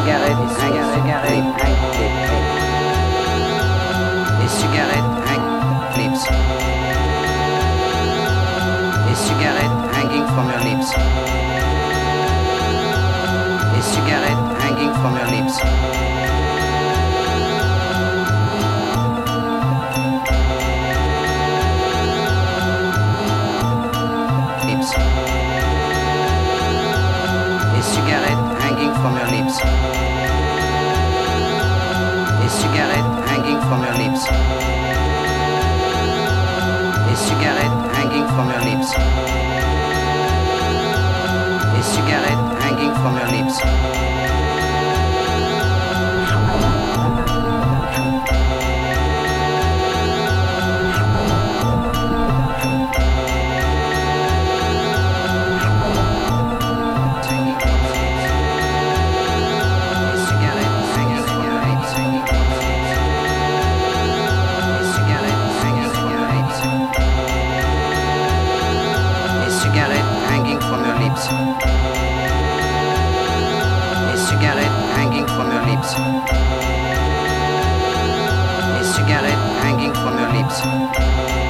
hanging from your lips. A cigarette hanging from your lips. Lips. A cigarette hanging from your lips. A cigarette hanging from your lips. A cigarette hanging from your lips. A cigarette hanging from your lips. A cigarette hanging from your lips. A cigarette hanging from your lips.